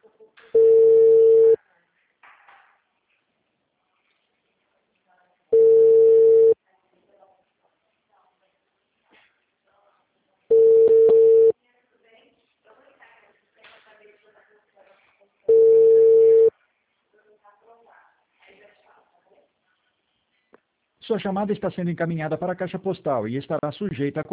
Sua chamada está sendo encaminhada para a caixa postal e estará sujeita a